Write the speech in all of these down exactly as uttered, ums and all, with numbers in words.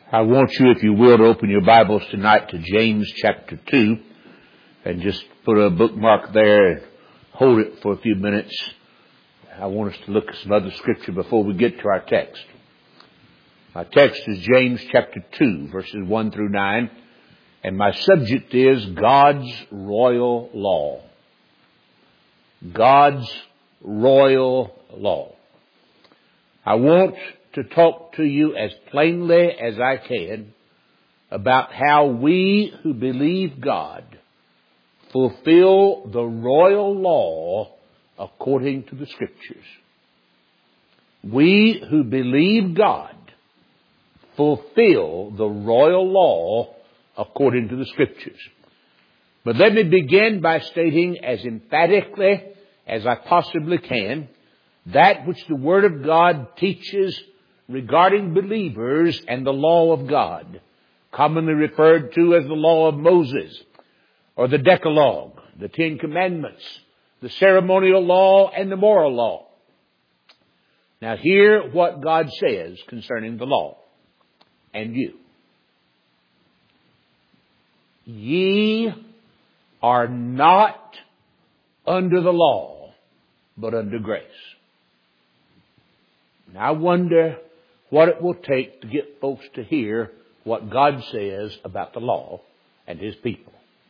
I want you, if you will, to open your Bibles tonight to James chapter two and just put a bookmark there and hold it for a few minutes. I want us to look at some other scripture before we get to our text. My text is James chapter two, verses one through nine, and my subject is God's royal law. God's royal law. I want to talk to you as plainly as I can about how we who believe God fulfill the royal law according to the Scriptures. We who believe God fulfill the royal law according to the Scriptures. But let me begin by stating as emphatically as I possibly can that which the Word of God teaches regarding believers and the law of God, commonly referred to as the law of Moses, or the Decalogue, the Ten Commandments, the ceremonial law, and the moral law. Now hear what God says concerning the law and you. Ye are not under the law, but under grace. Now I wonder what it will take to get folks to hear what God says about the law and His people.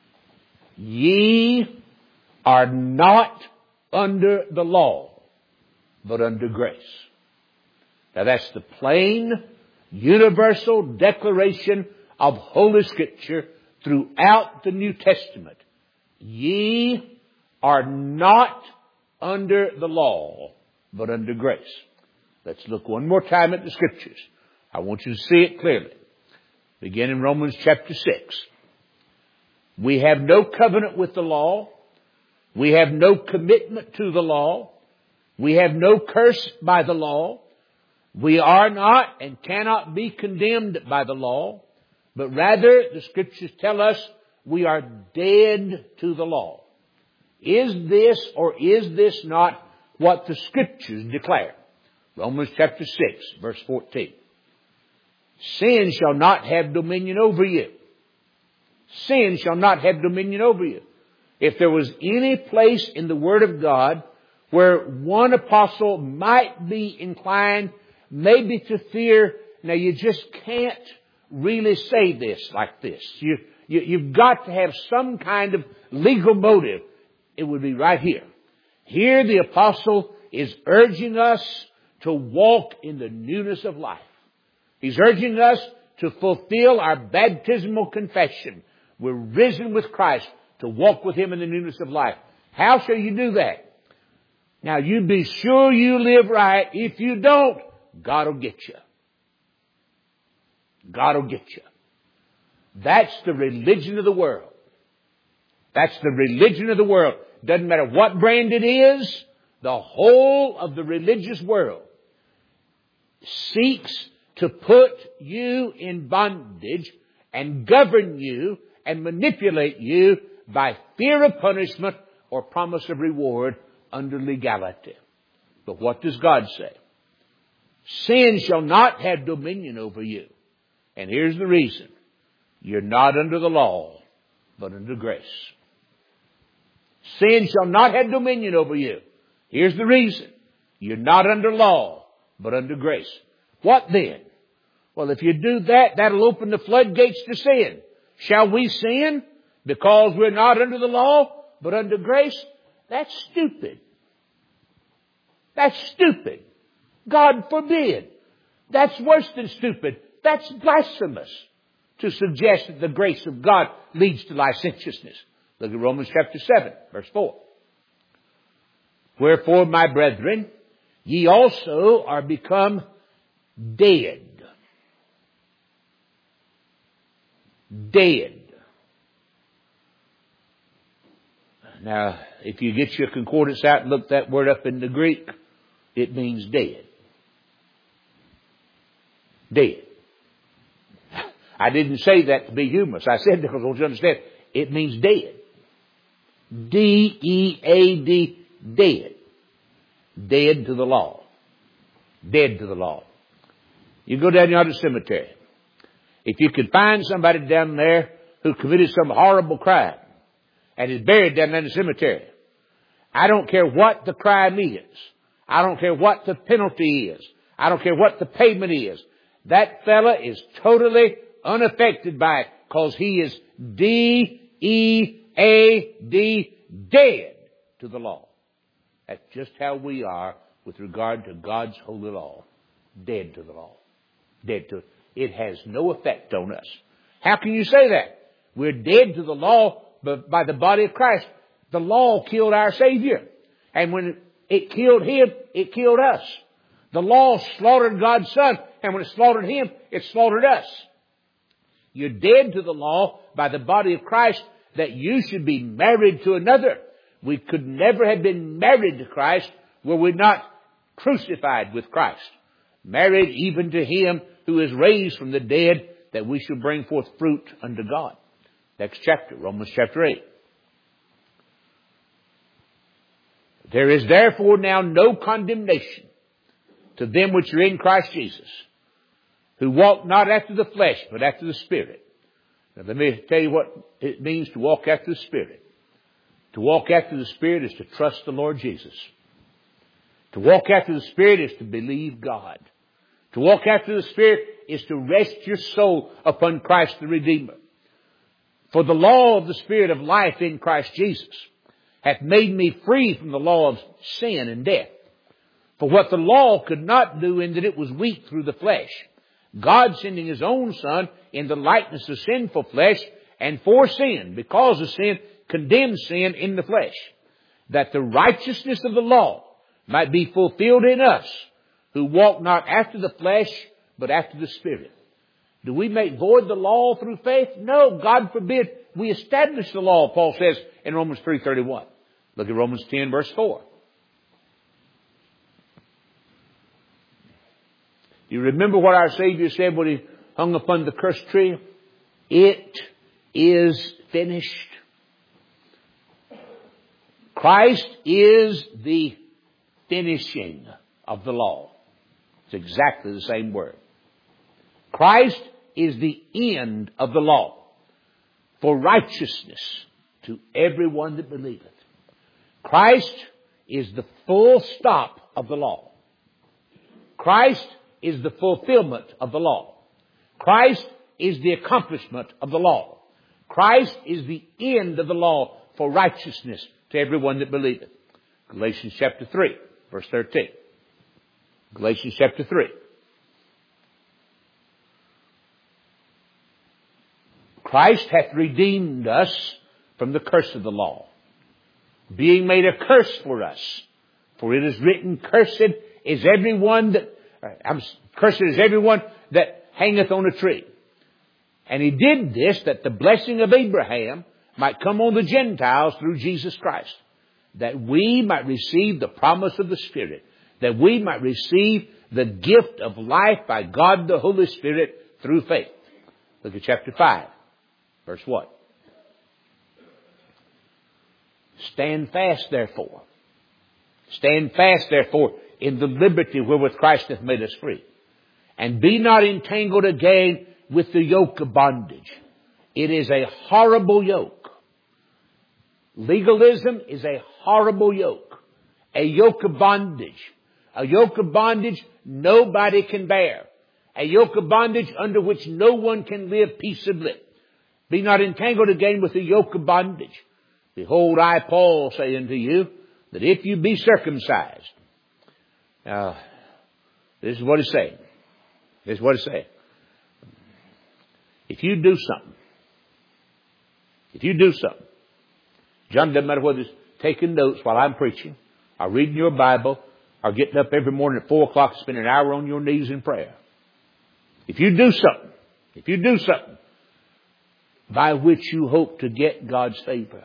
Ye are not under the law, but under grace. Now that's the plain, universal declaration of Holy Scripture throughout the New Testament. Ye are not under the law, but under grace. Let's look one more time at the Scriptures. I want you to see it clearly. Begin in Romans chapter six. We have no covenant with the law. We have no commitment to the law. We have no curse by the law. We are not and cannot be condemned by the law. But rather, the Scriptures tell us we are dead to the law. Is this or is this not what the Scriptures declare? Romans chapter six, verse fourteen. Sin shall not have dominion over you. Sin shall not have dominion over you. If there was any place in the Word of God where one apostle might be inclined maybe to fear, now you just can't really say this like this. You, you, you've got to have some kind of legal motive. It would be right here. Here the apostle is urging us to walk in the newness of life. He's urging us to fulfill our baptismal confession. We're risen with Christ to walk with Him in the newness of life. How shall you do that? Now you be sure you live right. If you don't, God will get you. God will get you. That's the religion of the world. That's the religion of the world. Doesn't matter what brand it is, the whole of the religious world seeks to put you in bondage and govern you and manipulate you by fear of punishment or promise of reward under legality. But what does God say? Sin shall not have dominion over you. And here's the reason. You're not under the law, but under grace. Sin shall not have dominion over you. Here's the reason. You're not under law, but under grace. What then? Well, if you do that, that'll open the floodgates to sin. Shall we sin because we're not under the law, but under grace? That's stupid. That's stupid. God forbid. That's worse than stupid. That's blasphemous to suggest that the grace of God leads to licentiousness. Look at Romans chapter seven, verse four. Wherefore, my brethren, ye also are become dead. Dead. Now, if you get your concordance out and look that word up in the Greek, it means dead. Dead. I didn't say that to be humorous. I said because I want you to understand, it means dead. D E A D, dead. Dead to the law. Dead to the law. You go down yonder cemetery. If you could find somebody down there who committed some horrible crime and is buried down there in the cemetery, I don't care what the crime is. I don't care what the penalty is. I don't care what the payment is. That fella is totally unaffected by it because he is D E A D, dead to the law. That's just how we are with regard to God's holy law. Dead to the law. Dead to it. It has no effect on us. How can you say that? We're dead to the law by the body of Christ. The law killed our Savior. And when it killed Him, it killed us. The law slaughtered God's Son. And when it slaughtered Him, it slaughtered us. You're dead to the law by the body of Christ that you should be married to another. We could never have been married to Christ were we not crucified with Christ. Married even to Him who is raised from the dead, that we should bring forth fruit unto God. Next chapter, Romans chapter eight. There is therefore now no condemnation to them which are in Christ Jesus, who walk not after the flesh, but after the Spirit. Now let me tell you what it means to walk after the Spirit. To walk after the Spirit is to trust the Lord Jesus. To walk after the Spirit is to believe God. To walk after the Spirit is to rest your soul upon Christ the Redeemer. For the law of the Spirit of life in Christ Jesus hath made me free from the law of sin and death. For what the law could not do in that it was weak through the flesh, God sending His own Son in the likeness of sinful flesh, and for sin, because of sin, condemned sin in the flesh, that the righteousness of the law might be fulfilled in us, who walk not after the flesh, but after the Spirit. Do we make void the law through faith? No, God forbid. We establish the law, Paul says in Romans three thirty-one. Look at Romans ten verse four. You remember what our Savior said when He hung upon the cursed tree? It is finished. Christ is the finishing of the law. It's exactly the same word. Christ is the end of the law for righteousness to everyone that believeth. Christ is the full stop of the law. Christ is the fulfillment of the law. Christ is the accomplishment of the law. Christ is the end of the law for righteousness to everyone that believeth. Galatians chapter three, verse thirteen. Galatians chapter three. Christ hath redeemed us from the curse of the law, being made a curse for us. For it is written, Cursed is everyone that, I'm, cursed is everyone that hangeth on a tree. And He did this that the blessing of Abraham might come on the Gentiles through Jesus Christ, that we might receive the promise of the Spirit, that we might receive the gift of life by God the Holy Spirit through faith. Look at chapter five, verse one. Stand fast, therefore. Stand fast, therefore, in the liberty wherewith Christ hath made us free. And be not entangled again with the yoke of bondage. It is a horrible yoke. Legalism is a horrible yoke. A yoke of bondage. A yoke of bondage nobody can bear. A yoke of bondage under which no one can live peaceably. Be not entangled again with the yoke of bondage. Behold, I, Paul, say unto you, that if you be circumcised. Now, this is what he's saying. This is what he's saying. If you do something, if you do something, John, doesn't matter whether it's taking notes while I'm preaching, or reading your Bible, or getting up every morning at four o'clock to spend an hour on your knees in prayer. If you do something, if you do something by which you hope to get God's favor,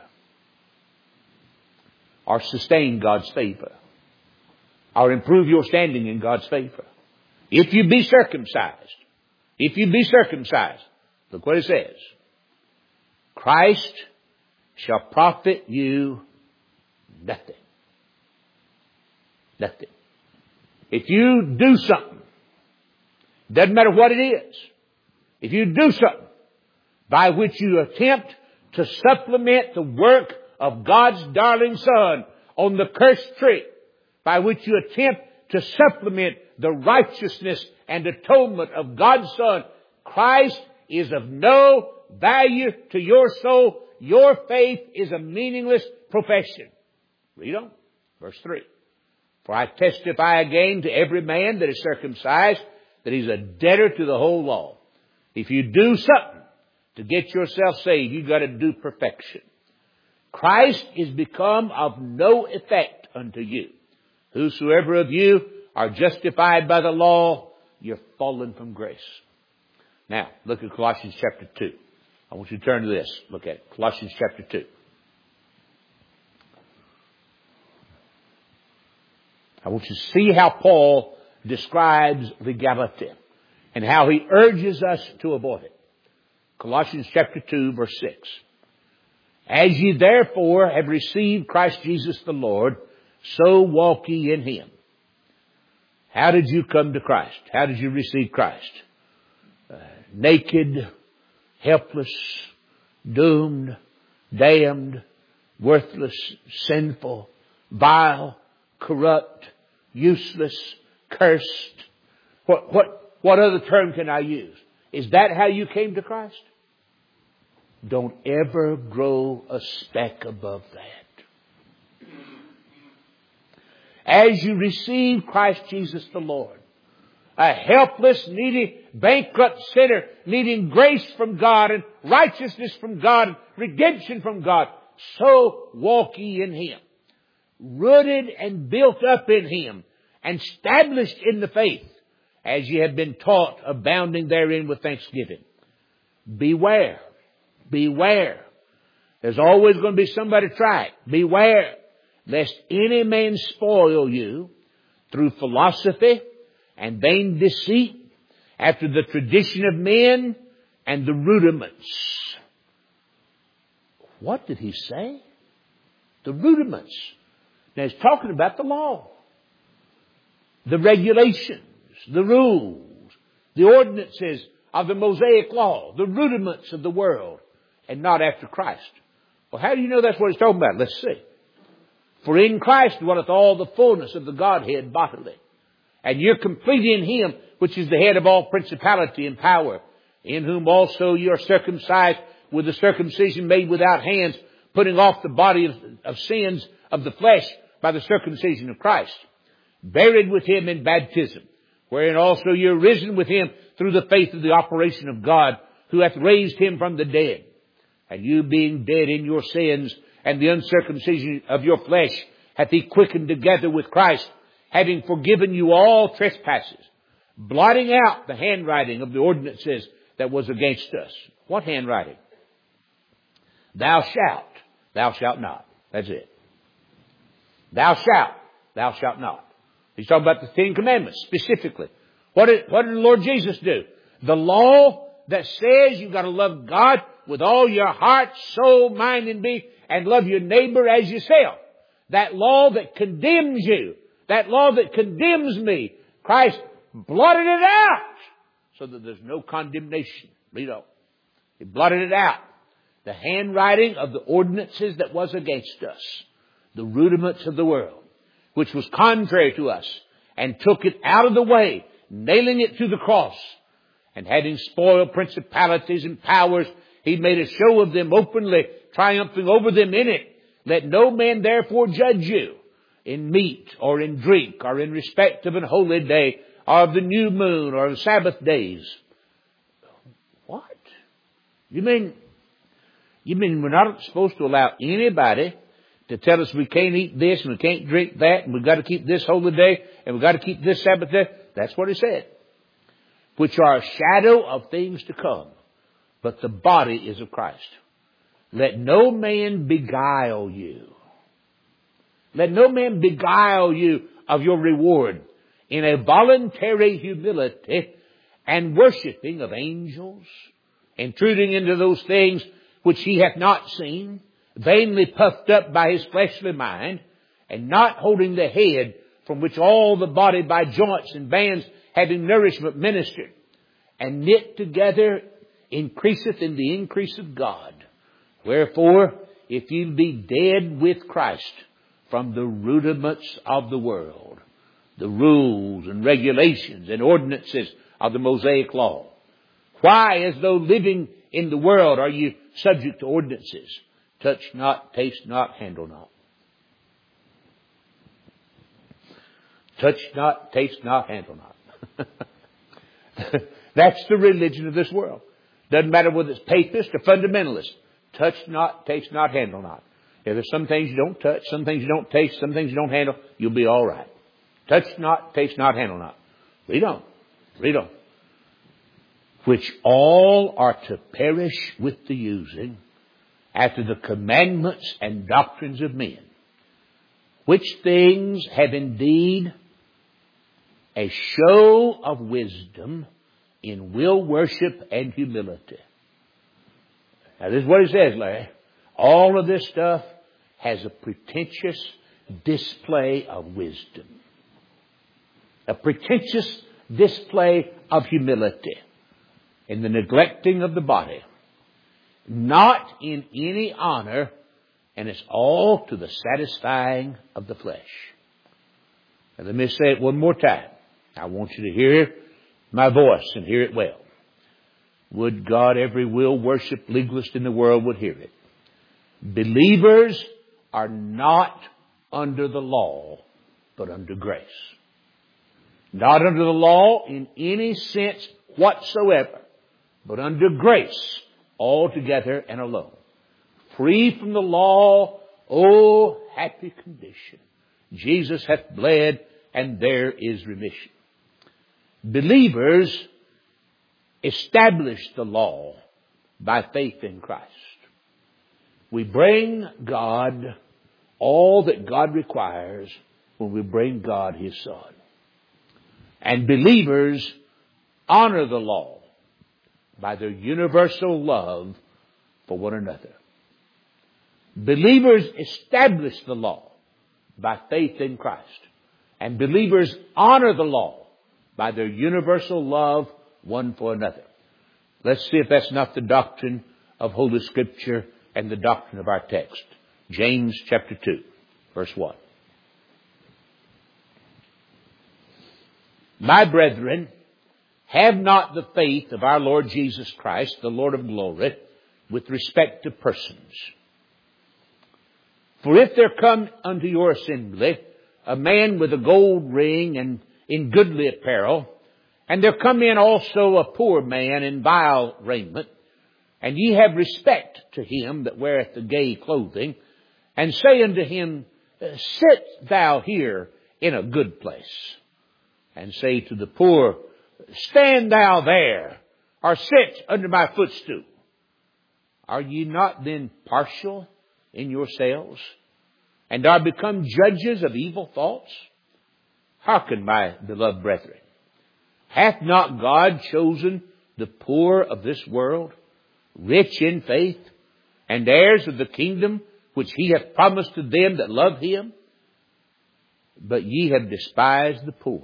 or sustain God's favor, or improve your standing in God's favor, if you be circumcised, if you be circumcised, look what it says. Christ shall profit you nothing. Nothing. If you do something, doesn't matter what it is, if you do something by which you attempt to supplement the work of God's darling Son on the cursed tree, by which you attempt to supplement the righteousness and atonement of God's Son, Christ is of no value to your soul. Your faith is a meaningless profession. Read on. Verse three. For I testify again to every man that is circumcised that he's a debtor to the whole law. If you do something to get yourself saved, you've got to do perfection. Christ is become of no effect unto you. Whosoever of you are justified by the law, you're fallen from grace. Now, look at Colossians chapter two. I want you to turn to this. Look at it. Colossians chapter two. I want you to see how Paul describes legality and how he urges us to avoid it. Colossians chapter two, verse six. As ye therefore have received Christ Jesus the Lord, so walk ye in Him. How did you come to Christ? How did you receive Christ? Uh, naked, helpless, doomed, damned, worthless, sinful, vile, corrupt, useless, cursed. What, what, what other term can I use? Is that how you came to Christ? Don't ever grow a speck above that. As you receive Christ Jesus the Lord, a helpless, needy, bankrupt sinner needing grace from God and righteousness from God and redemption from God, so walk ye in Him. Rooted and built up in Him and established in the faith as ye have been taught, abounding therein with thanksgiving. Beware. Beware. There's always going to be somebody try it. Beware lest any man spoil you through philosophy and vain deceit after the tradition of men and the rudiments. What did he say? The rudiments. Now he's talking about the law, the regulations, the rules, the ordinances of the Mosaic law, the rudiments of the world, and not after Christ. Well, how do you know that's what he's talking about? Let's see. For in Christ dwelleth all the fullness of the Godhead bodily. And you're complete in Him, which is the head of all principality and power, in whom also you are circumcised with the circumcision made without hands, putting off the body of, of sins of the flesh by the circumcision of Christ, buried with Him in baptism, wherein also you're risen with Him through the faith of the operation of God, who hath raised Him from the dead. And you being dead in your sins and the uncircumcision of your flesh, hath He quickened together with Christ, having forgiven you all trespasses, blotting out the handwriting of the ordinances that was against us. What handwriting? Thou shalt, thou shalt not. That's it. Thou shalt, thou shalt not. He's talking about the Ten Commandments specifically. What did, what did the Lord Jesus do? The law that says you've got to love God with all your heart, soul, mind, and being, and love your neighbor as yourself. That law that condemns you, that law that condemns me, Christ blotted it out so that there's no condemnation. Read on. He blotted it out. The handwriting of the ordinances that was against us, the rudiments of the world, which was contrary to us, and took it out of the way, nailing it to the cross. And having spoiled principalities and powers, He made a show of them openly, triumphing over them in it. Let no man therefore judge you in meat or in drink or in respect of an holy day or of the new moon or of Sabbath days. What? You mean, you mean we're not supposed to allow anybody to tell us we can't eat this and we can't drink that and we've got to keep this holy day and we've got to keep this Sabbath day? That's what He said. Which are a shadow of things to come. But the body is of Christ. Let no man beguile you. Let no man beguile you of your reward in a voluntary humility and worshipping of angels, intruding into those things which he hath not seen, vainly puffed up by his fleshly mind, and not holding the head from which all the body by joints and bands having nourishment ministered, and knit together increaseth in the increase of God. Wherefore, if you be dead with Christ from the rudiments of the world, the rules and regulations and ordinances of the Mosaic law, why, as though living in the world, are you subject to ordinances? Touch not, taste not, handle not. Touch not, taste not, handle not. That's the religion of this world. Doesn't matter whether it's papist or fundamentalist. Touch not, taste not, handle not. If there's some things you don't touch, some things you don't taste, some things you don't handle, you'll be all right. Touch not, taste not, handle not. Read on. Read on. Which all are to perish with the using, after the commandments and doctrines of men, which things have indeed a show of wisdom in will worship and humility. Now this is what it says, Larry. All of this stuff has a pretentious display of wisdom. A pretentious display of humility in the neglecting of the body. Not in any honor, and it's all to the satisfying of the flesh. And let me say it one more time. I want you to hear my voice and hear it well. Would God every will worship legalist in the world would hear it. Believers are not under the law, but under grace. Not under the law in any sense whatsoever, but under grace altogether and alone. Free from the law, oh happy condition. Jesus hath bled, and there is remission. Believers establish the law by faith in Christ. We bring God all that God requires when we bring God His Son. And believers honor the law by their universal love for one another. Believers establish the law by faith in Christ. And believers honor the law by their universal love one for another. Let's see if that's not the doctrine of Holy Scripture and the doctrine of our text. James chapter two, verse one. My brethren, have not the faith of our Lord Jesus Christ, the Lord of glory, with respect to persons. For if there come unto your assembly a man with a gold ring and in goodly apparel, and there come in also a poor man in vile raiment, and ye have respect to him that weareth the gay clothing, and say unto him, sit thou here in a good place, and say to the poor, stand thou there, or sit under my footstool. Are ye not then partial in yourselves, and are become judges of evil thoughts? Hearken, my beloved brethren. Hath not God chosen the poor of this world, rich in faith, and heirs of the kingdom which He hath promised to them that love Him? But ye have despised the poor.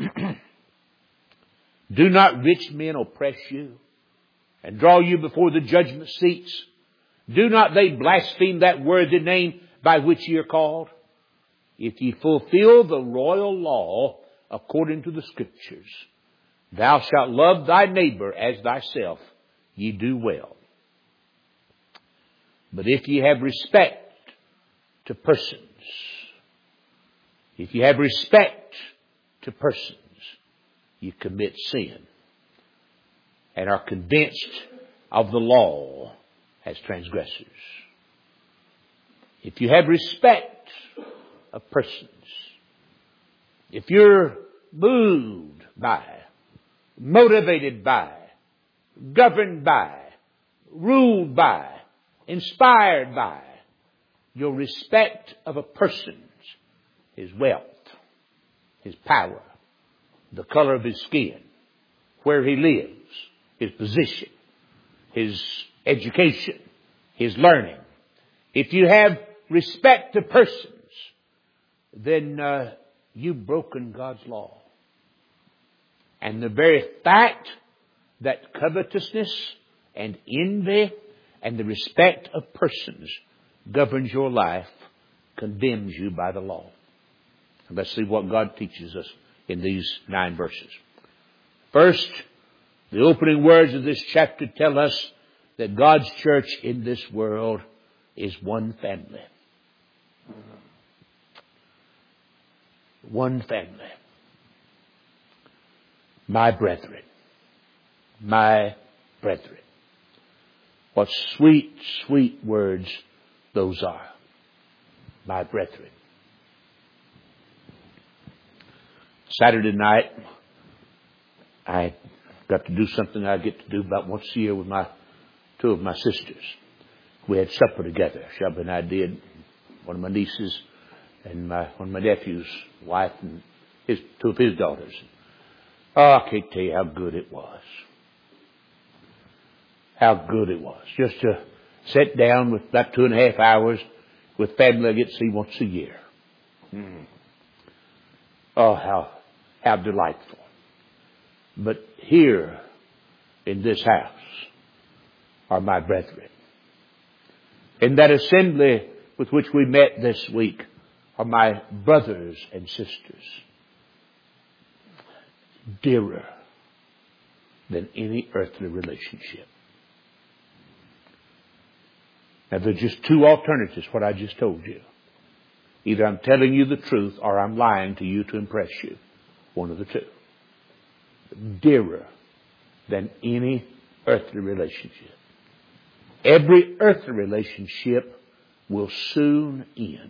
Do not rich men oppress you, and draw you before the judgment seats? Do not they blaspheme that worthy name by which ye are called? If ye fulfill the royal law according to the Scriptures, thou shalt love thy neighbor as thyself, ye do well. But if ye have respect to persons, if ye have respect to persons, ye commit sin and are convinced of the law as transgressors. If you have respect of persons, if you're moved by, motivated by, governed by, ruled by, inspired by your respect of a person's, his wealth, his power, the color of his skin, where he lives, his position, his education, his learning. If you have respect to persons, then uh, you've broken God's law. And the very fact that covetousness and envy and the respect of persons governs your life, condemns you by the law. And let's see what God teaches us in these nine verses. First, the opening words of this chapter tell us that God's church in this world is one family. One family. My brethren. My brethren. What sweet, sweet words those are. My brethren. Saturday night, I got to do something I get to do about once a year with my two of my sisters. We had supper together. Shelby and I did. One of my nieces and my one of my nephew's wife and his two of his daughters. Oh, I can't tell you how good it was. How good it was. Just to sit down with about two and a half hours with family I get to see once a year. Mm. Oh, how, how delightful. But here in this house are my brethren. In that assembly with which we met this week are my brothers and sisters. Dearer than any earthly relationship. Now there's just two alternatives, what I just told you. Either I'm telling you the truth or I'm lying to you to impress you. One of the two. Dearer than any earthly relationship. Every earthly relationship will soon end.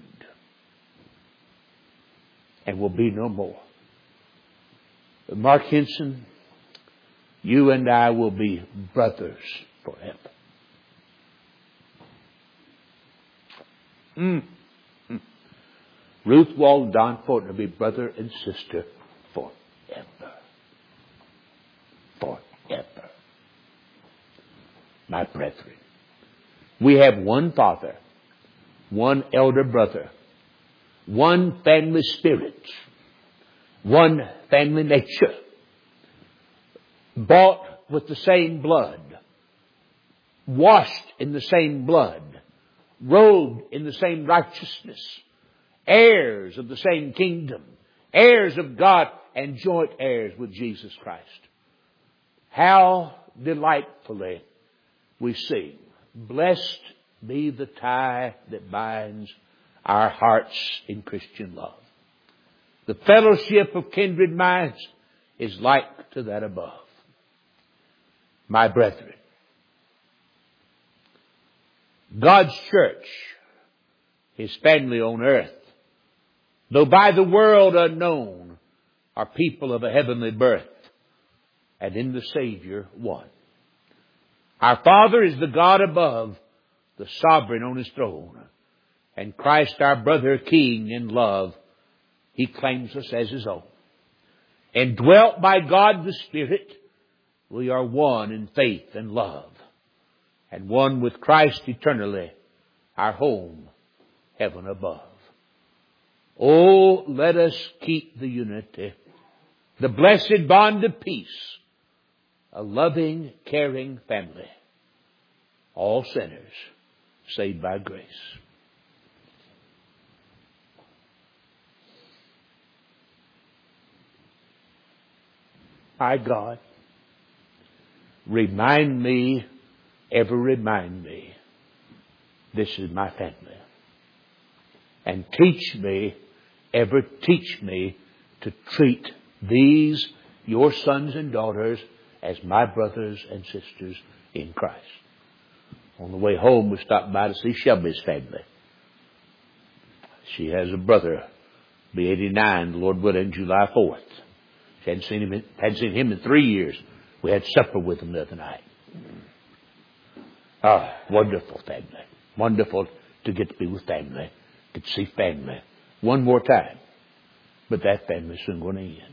And will be no more. But Mark Henson, you and I will be brothers forever. Mm. Mm. Ruth Walton, Don Fortner will be brother and sister forever. Forever. My brethren. We have one Father, one elder brother, one family spirit, one family nature, bought with the same blood, washed in the same blood, robed in the same righteousness, heirs of the same kingdom, heirs of God and joint heirs with Jesus Christ. How delightfully we sing, blessed be the tie that binds our hearts in Christian love. The fellowship of kindred minds is like to that above. My brethren, God's church, His family on earth, though by the world unknown, are people of a heavenly birth, and in the Savior one. Our Father is the God above, the sovereign on His throne, and Christ our brother King in love, He claims us as His own. And dwelt by God the Spirit, we are one in faith and love, and one with Christ eternally, our home, heaven above. Oh, let us keep the unity, the blessed bond of peace, a loving, caring family, all sinners saved by grace. My God, remind me, ever remind me, this is my family. And teach me, ever teach me to treat these, your sons and daughters, as my brothers and sisters in Christ. On the way home, we stopped by to see Shelby's family. She has a brother, be eighty-nine, the Lord willing, July fourth. She hadn't seen him in, hadn't seen him in three years. We had supper with him the other night. Ah, wonderful family. Wonderful to get to be with family. Get to see family one more time. But that family's soon going to end.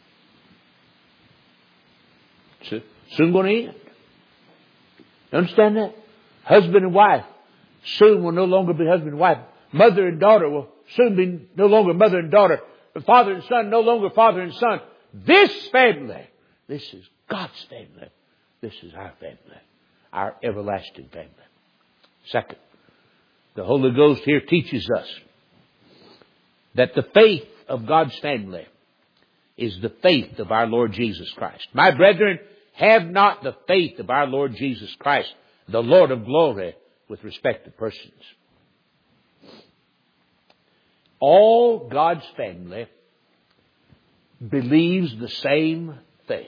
It's soon going to end. You understand that? Husband and wife soon will no longer be husband and wife. Mother and daughter will soon be no longer mother and daughter. But father and son no longer father and son. This family, this is God's family, This is our family, our everlasting family. Second, the Holy Ghost here teaches us that the faith of God's family is the faith of our Lord Jesus Christ. My brethren, have not the faith of our Lord Jesus Christ, the Lord of glory, with respect to persons. All God's family believes the same thing.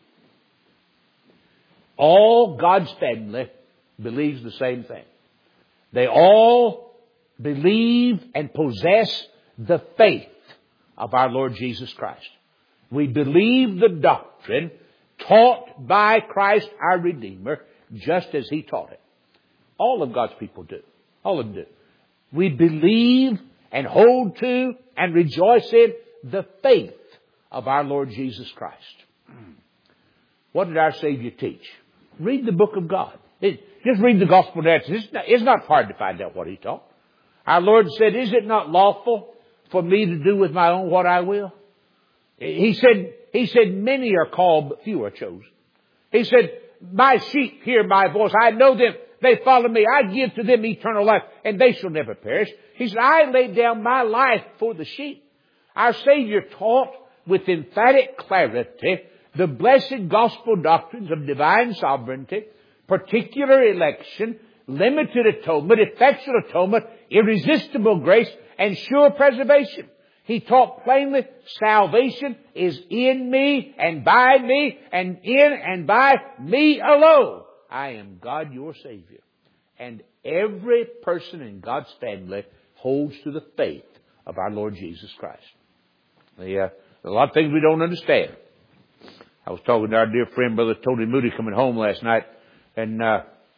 All God's family believes the same thing. They all believe and possess the faith of our Lord Jesus Christ. We believe the doctrine taught by Christ our Redeemer, just as He taught it. All of God's people do. All of them do. We believe and hold to and rejoice in the faith of our Lord Jesus Christ. What did our Savior teach? Read the book of God. It, just read the gospel narrative. It's not, it's not hard to find out what He taught. Our Lord said, is it not lawful for me to do with my own what I will? He said, He said, many are called, but few are chosen. He said, my sheep hear my voice. I know them. They follow me. I give to them eternal life, and they shall never perish. He said, I lay down my life for the sheep. Our Savior taught with emphatic clarity the blessed gospel doctrines of divine sovereignty, particular election, limited atonement, effectual atonement, irresistible grace, and sure preservation. He taught plainly, salvation is in me and by me and in and by me alone. I am God your Savior. And every person in God's family holds to the faith of our Lord Jesus Christ. The, uh, a lot of things we don't understand. I was talking to our dear friend, Brother Tony Moody, coming home last night, and uh,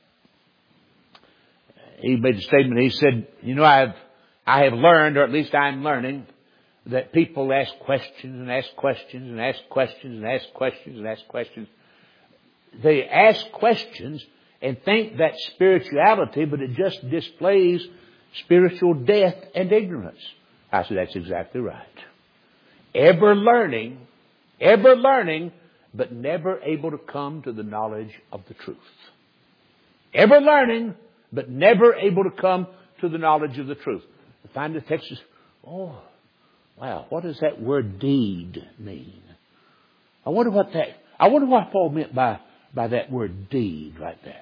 he made a statement. He said, you know, I have, I have learned, or at least I'm learning, that people ask questions and ask questions and ask questions and ask questions and ask questions. They ask questions and think that's spirituality, but it just displays spiritual death and ignorance. I said, that's exactly right. Ever learning, ever learning, but never able to come to the knowledge of the truth. Ever learning, but never able to come to the knowledge of the truth. I find the text is, oh, wow, what does that word deed mean? I wonder what that, I wonder what Paul meant by, by that word deed right there.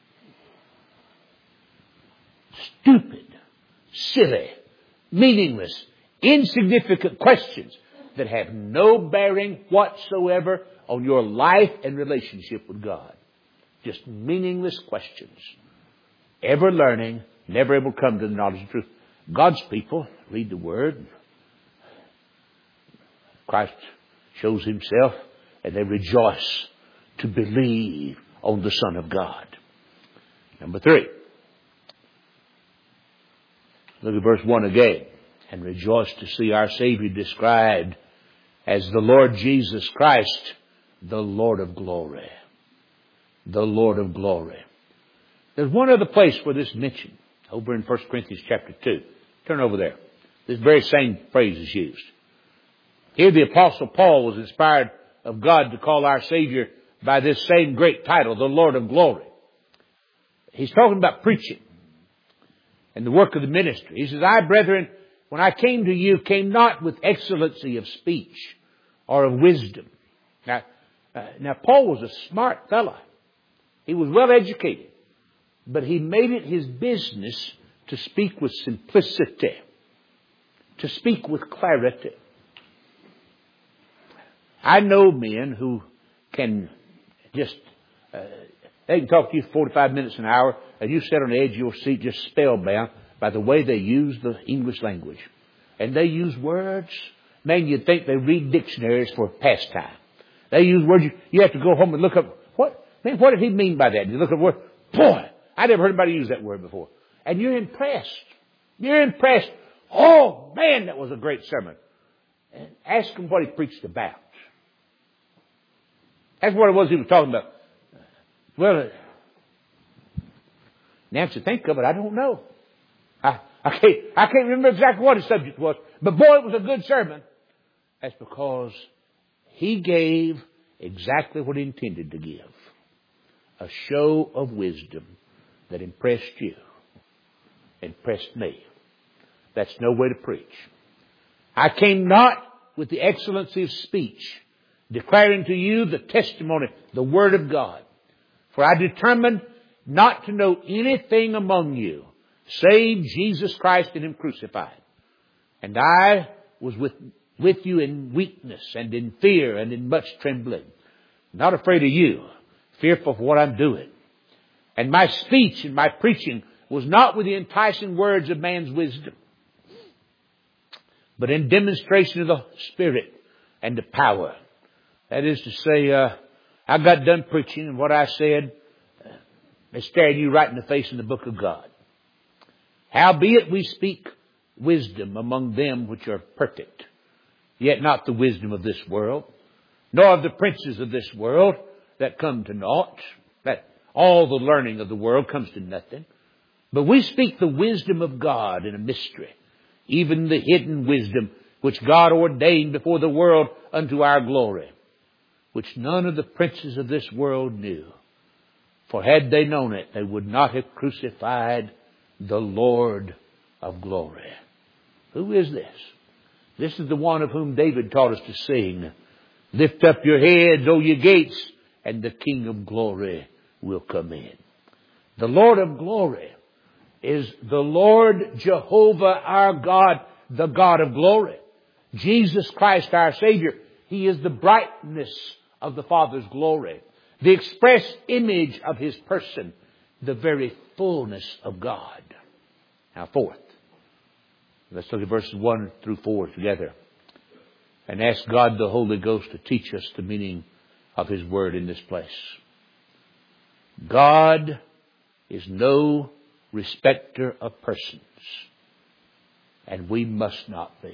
Stupid, silly, meaningless, insignificant questions that have no bearing whatsoever on your life and relationship with God. Just meaningless questions. Ever learning, never able to come to the knowledge of the truth. God's people read the Word. Christ shows Himself, and they rejoice to believe on the Son of God. Number three. Look at verse one again. And rejoice to see our Savior described as the Lord Jesus Christ, the Lord of glory. The Lord of glory. There's one other place where this is mentioned, over in First Corinthians chapter two. Turn over there. This very same phrase is used. Here the Apostle Paul was inspired of God to call our Savior by this same great title, the Lord of glory. He's talking about preaching and the work of the ministry. He says, I, brethren, when I came to you, came not with excellency of speech or of wisdom. Now, uh, now Paul was a smart fellow. He was well educated. But he made it his business to speak with simplicity, to speak with clarity. I know men who can just, uh, they can talk to you for forty-five minutes an hour, and you sit on the edge of your seat just spellbound by the way they use the English language. And they use words, man, you'd think they read dictionaries for pastime. They use words, you, you have to go home and look up, what, man, what did he mean by that? You look at the word, boy, I never heard anybody use that word before. And you're impressed. You're impressed. Oh, man, that was a great sermon. And ask him what he preached about. That's what it was he was talking about. Well, now to think of it, I don't know. I, I can't, I can't remember exactly what his subject was. But boy, it was a good sermon. That's because he gave exactly what he intended to give. a show of wisdom that impressed you, impressed me. That's no way to preach. I came not with the excellency of speech, declaring to you the testimony, the Word of God. For I determined not to know anything among you, save Jesus Christ and Him crucified. And I was with, with you in weakness and in fear and in much trembling. Not afraid of you, fearful for what I'm doing. And my speech and my preaching was not with the enticing words of man's wisdom, but in demonstration of the Spirit and the power. That is to say, uh, I got done preaching, and what I said uh, is staring you right in the face in the book of God. Howbeit we speak wisdom among them which are perfect, yet not the wisdom of this world, nor of the princes of this world that come to naught, that all the learning of the world comes to nothing. But we speak the wisdom of God in a mystery, even the hidden wisdom which God ordained before the world unto our glory, which none of the princes of this world knew. For had they known it, they would not have crucified the Lord of glory. Who is this? This is the one of whom David taught us to sing, lift up your heads, O ye gates, and the King of glory will come in. The Lord of glory is the Lord Jehovah our God, the God of glory. Jesus Christ our Savior. He is the brightness of the Father's glory, the express image of His person, the very fullness of God. Now fourth, let's look at verses one through four together and ask God the Holy Ghost to teach us the meaning of His Word in this place. God is no respecter of persons, and we must not be.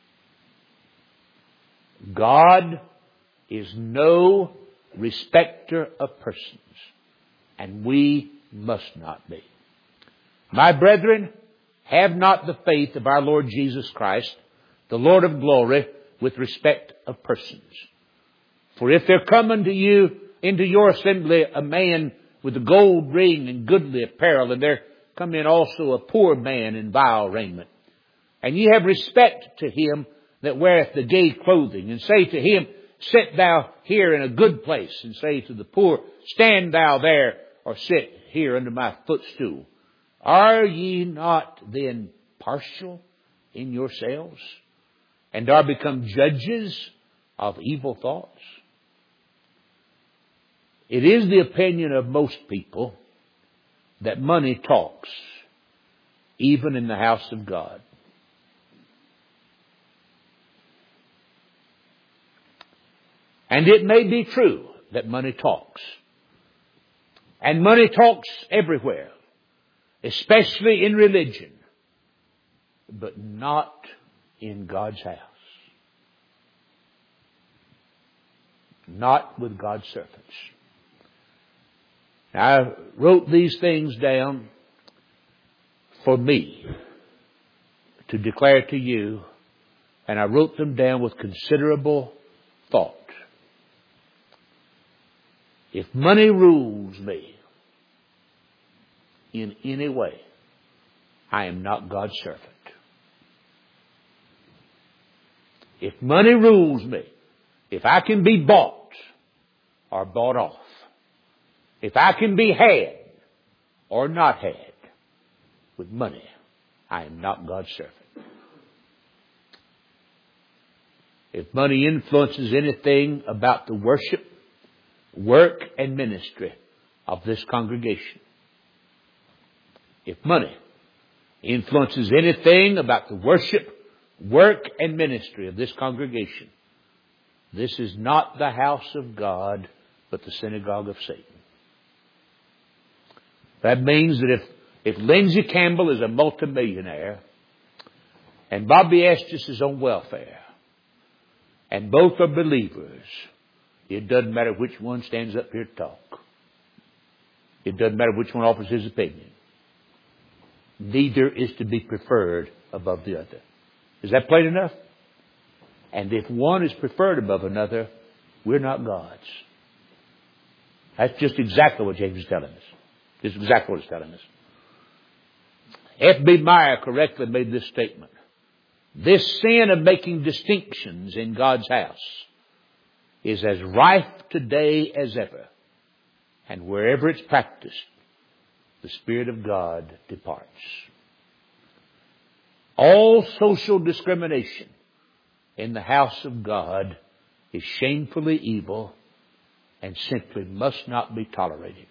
God is no respecter of persons, and we must not be. My brethren, have not the faith of our Lord Jesus Christ, the Lord of glory, with respect of persons. For if there come unto you into your assembly a man with a gold ring and goodly apparel, and there come in also a poor man in vile raiment, and ye have respect to him that weareth the gay clothing, and say to him, sit thou here in a good place, and say to the poor, stand thou there, or sit here under my footstool. Are ye not then partial in yourselves, and are become judges of evil thoughts? It is the opinion of most people that money talks, even in the house of God. And it may be true that money talks. And money talks everywhere, especially in religion, but not in God's house. Not with God's servants. Now, I wrote these things down for me to declare to you, and I wrote them down with considerable thought. If money rules me in any way, I am not God's servant. If money rules me, if I can be bought or bought off, if I can be had or not had with money, I am not God's servant. If money influences anything about the worship, work, and ministry of this congregation, if money influences anything about the worship, work, and ministry of this congregation, this is not the house of God, but the synagogue of Satan. That means that if, if Lindsay Campbell is a multimillionaire and Bobby Estes is on welfare and both are believers, it doesn't matter which one stands up here to talk. It doesn't matter which one offers his opinion. Neither is to be preferred above the other. Is that plain enough? And if one is preferred above another, we're not God's. That's just exactly what James is telling us. Just exactly what it's telling us. F B Meyer correctly made this statement. This sin of making distinctions in God's house is as rife today as ever. And wherever it's practiced, the Spirit of God departs. All social discrimination in the house of God is shamefully evil and simply must not be tolerated.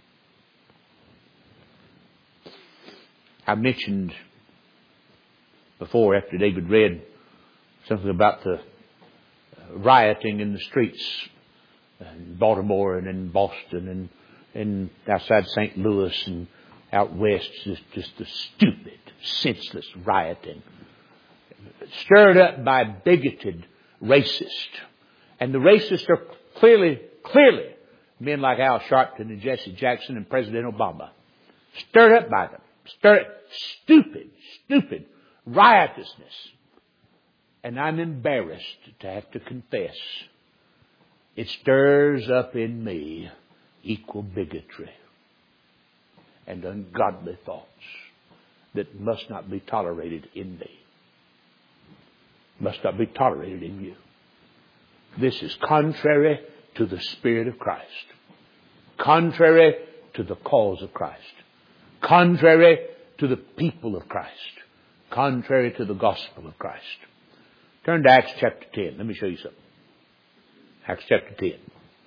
I mentioned before, after David read, something about the rioting in the streets in Baltimore and in Boston and, and outside Saint Louis and out west, just, just the stupid, senseless rioting, stirred up by bigoted racists. And the racists are clearly, clearly men like Al Sharpton and Jesse Jackson and President Obama. Stirred up by them. Stirred, stupid, stupid riotousness. And I'm embarrassed to have to confess, it stirs up in me equal bigotry and ungodly thoughts that must not be tolerated in me. Must not be tolerated in you. This is contrary to the Spirit of Christ. Contrary to the cause of Christ. Contrary to the people of Christ. Contrary to the gospel of Christ. Turn to Acts chapter ten. Let me show you something. Acts chapter ten.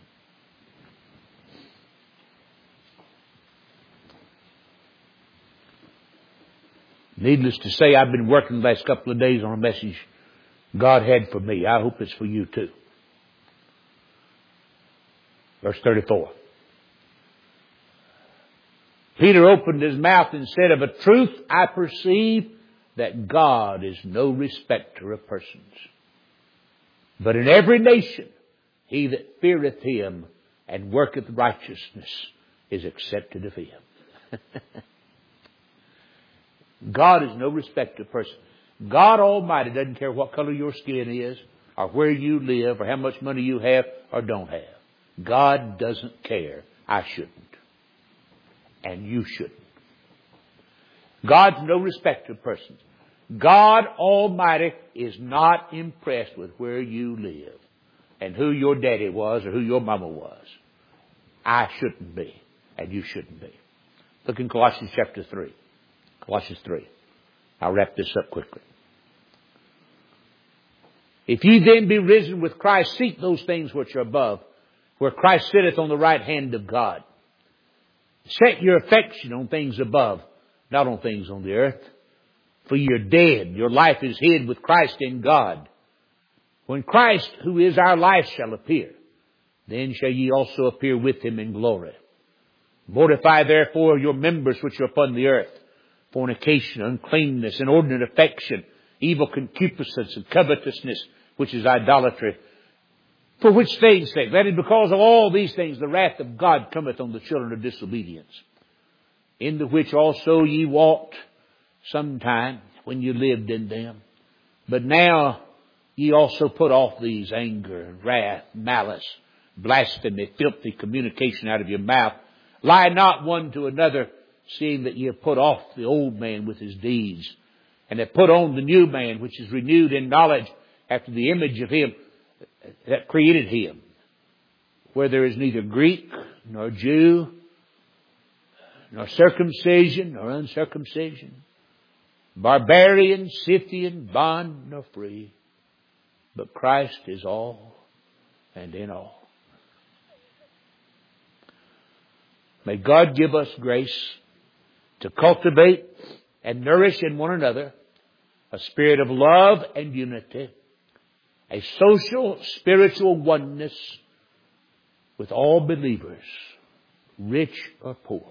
Needless to say, I've been working the last couple of days on a message God had for me. I hope it's for you too. Verse thirty-four. Peter opened his mouth and said, of a truth I perceive that God is no respecter of persons. But in every nation he that feareth him and worketh righteousness is accepted of him. God is no respecter of persons. God Almighty doesn't care what color your skin is, or where you live, or how much money you have or don't have. God doesn't care. I shouldn't. And you shouldn't. God's no respecter of persons. God Almighty is not impressed with where you live and who your daddy was or who your mama was. I shouldn't be, and you shouldn't be. Look in Colossians chapter three. Colossians three. I'll wrap this up quickly. If ye then be risen with Christ, seek those things which are above, where Christ sitteth on the right hand of God. Set your affection on things above, not on things on the earth. For you're dead. Your life is hid with Christ in God. When Christ, who is our life, shall appear, then shall ye also appear with him in glory. Mortify therefore your members which are upon the earth, fornication, uncleanness, inordinate affection, evil concupiscence, and covetousness, which is idolatry. For which things sake? That is because of all these things the wrath of God cometh on the children of disobedience. In the which also ye walked sometime when you lived in them. But now ye also put off these: anger, wrath, malice, blasphemy, filthy communication out of your mouth. Lie not one to another, seeing that ye have put off the old man with his deeds, and have put on the new man, which is renewed in knowledge after the image of him that created him, where there is neither Greek nor Jew, nor circumcision nor uncircumcision, barbarian, Scythian, bond nor free, but Christ is all and in all. May God give us grace to cultivate and nourish in one another a spirit of love and unity, a social, spiritual oneness with all believers, rich or poor,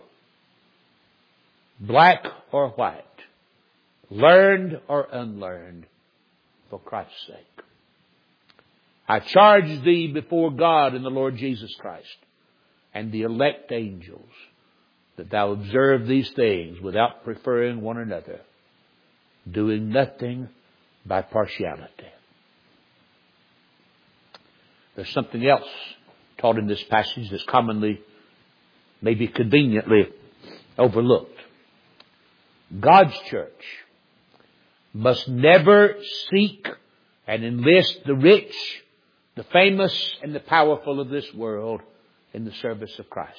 black or white, learned or unlearned, for Christ's sake. I charge thee before God and the Lord Jesus Christ and the elect angels that thou observe these things without preferring one another, doing nothing by partiality. There's something else taught in this passage that's commonly may be conveniently overlooked. God's church must never seek and enlist the rich, the famous, and the powerful of this world in the service of Christ.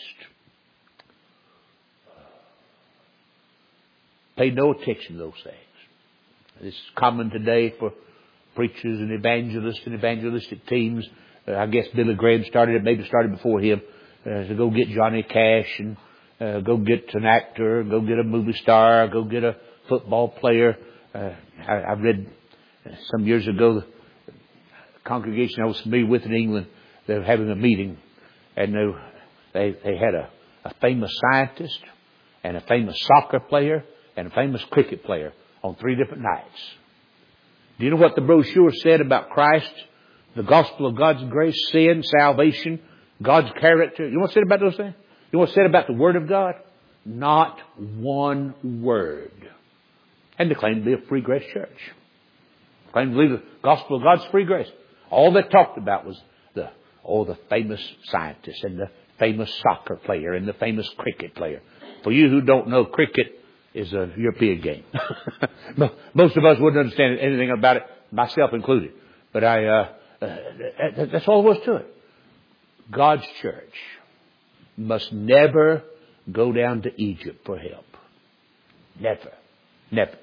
Pay no attention to those things. It's common today for preachers and evangelists and evangelistic teams. Uh, I guess Billy Graham started it, maybe started before him, uh, to go get Johnny Cash and uh, go get an actor, go get a movie star, go get a football player. Uh, I, I read some years ago, the congregation I was familiar with in England, they were having a meeting, and they they, they had a, a famous scientist and a famous soccer player and a famous cricket player on three different nights. Do you know what the brochure said about Christ, the gospel of God's grace, sin, salvation, God's character? You know what it said about those things? You know what it said about the Word of God? Not one word. And they claimed to be a free grace church. Claimed to believe the gospel of God's free grace. All they talked about was the, oh, the famous scientist and the famous soccer player and the famous cricket player. For you who don't know, cricket is a European game. Most of us wouldn't understand anything about it, myself included. But I, uh, uh, that's all there was to it. God's church must never go down to Egypt for help. Never. Never.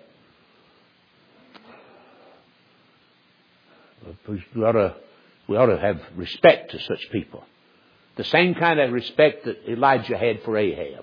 We ought to, we ought to have respect to such people. The same kind of respect that Elijah had for Ahab.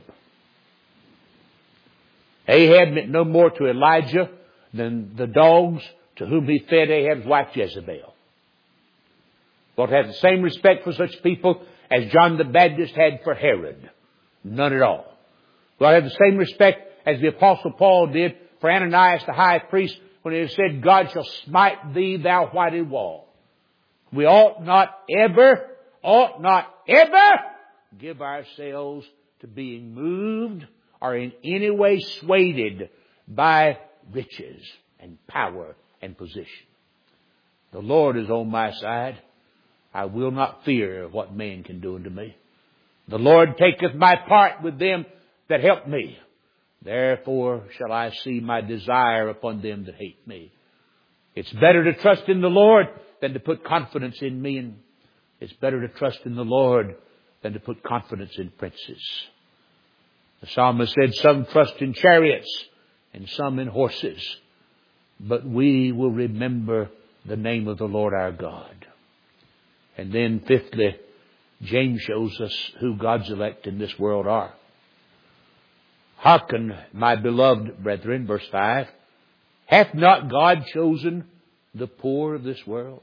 Ahab meant no more to Elijah than the dogs to whom he fed Ahab's wife Jezebel. We ought to have the same respect for such people as John the Baptist had for Herod. None at all. We ought to have the same respect as the Apostle Paul did for Ananias the high priest when he said, God shall smite thee, thou whited wall. We ought not ever, ought not ever give ourselves to being moved or in any way swayed by riches and power and position. The Lord is on my side. I will not fear what man can do unto me. The Lord taketh my part with them that help me. Therefore shall I see my desire upon them that hate me. It's better to trust in the Lord than to put confidence in men. It's better to trust in the Lord than to put confidence in princes. The psalmist said, some trust in chariots and some in horses, but we will remember the name of the Lord our God. And then fifthly, James shows us who God's elect in this world are. Hearken, my beloved brethren, verse five, hath not God chosen the poor of this world,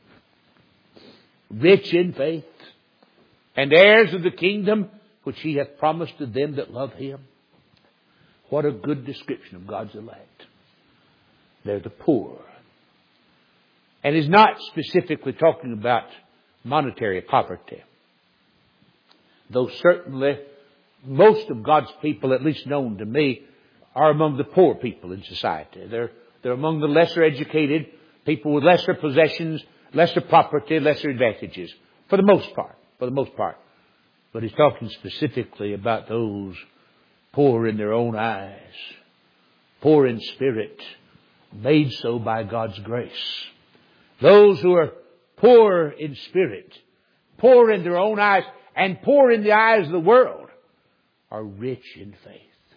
rich in faith, and heirs of the kingdom which he hath promised to them that love him? What a good description of God's elect. They're the poor. And he's not specifically talking about monetary poverty. Though certainly most of God's people, at least known to me, are among the poor people in society. They're, they're among the lesser educated, people with lesser possessions, lesser property, lesser advantages. For the most part. For the most part. But he's talking specifically about those poor in their own eyes, poor in spirit, made so by God's grace. Those who are poor in spirit, poor in their own eyes, and poor in the eyes of the world, are rich in faith.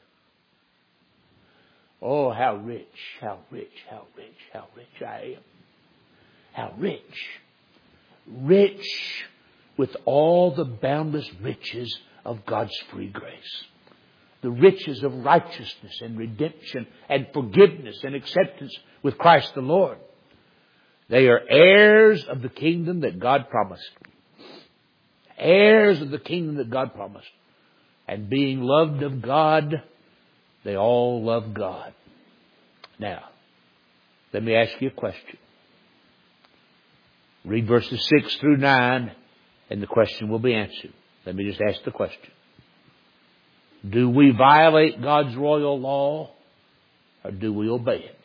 Oh, how rich, how rich, how rich, how rich I am. How rich. Rich with all the boundless riches of God's free grace. The riches of righteousness and redemption and forgiveness and acceptance with Christ the Lord. They are heirs of the kingdom that God promised. Heirs of the kingdom that God promised. And being loved of God, they all love God. Now, let me ask you a question. Read verses six through nine, and the question will be answered. Let me just ask the question. Do we violate God's royal law, or do we obey it?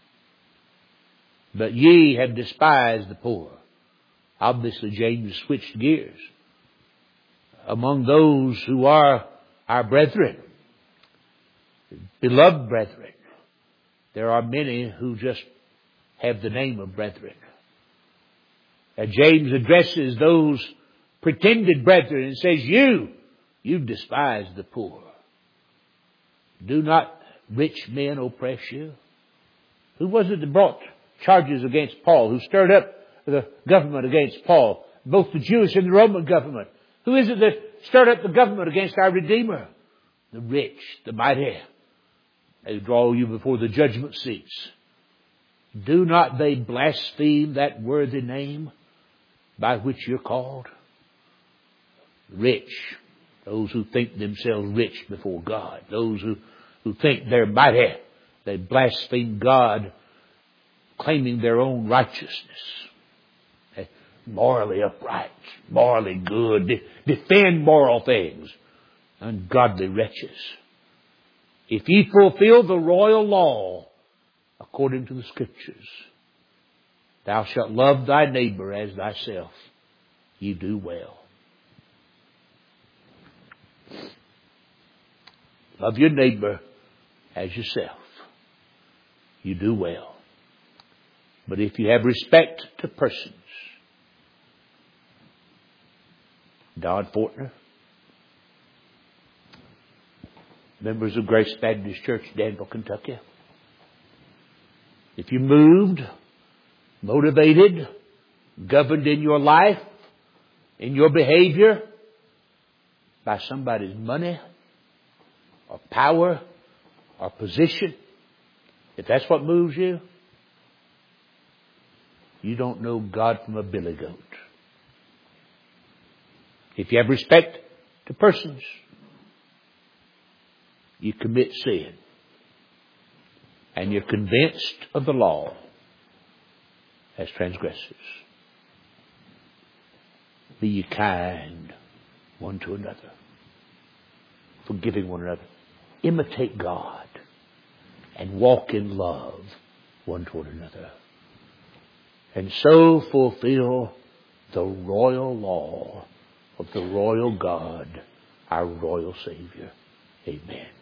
But ye have despised the poor. Obviously, James switched gears. Among those who are our brethren, beloved brethren. There are many who just have the name of brethren. And James addresses those pretended brethren and says, you, you despise the poor. Do not rich men oppress you? Who was it that brought charges against Paul, who stirred up the government against Paul, both the Jewish and the Roman government? Who is it that stirred up the government against our Redeemer? The rich, the mighty. They draw you before the judgment seats. Do not they blaspheme that worthy name by which you're called? Rich. Those who think themselves rich before God. Those who, who think they're mighty. They blaspheme God, claiming their own righteousness. They're morally upright, morally good, de- defend moral things. Ungodly wretches. If ye fulfill the royal law according to the Scriptures, thou shalt love thy neighbor as thyself, ye do well. Love your neighbor as yourself, you do well. But if you have respect to persons, Don Fortner, members of Grace Baptist Church, Danville, Kentucky, if you moved, motivated, governed in your life, in your behavior, by somebody's money, or power, or position, if that's what moves you, you don't know God from a billy goat. If you have respect to persons, you commit sin. And you're convinced of the law as transgressors. Be ye kind one to another, forgiving one another. Imitate God and walk in love one toward another. And so fulfill the royal law of the royal God, our royal Savior. Amen.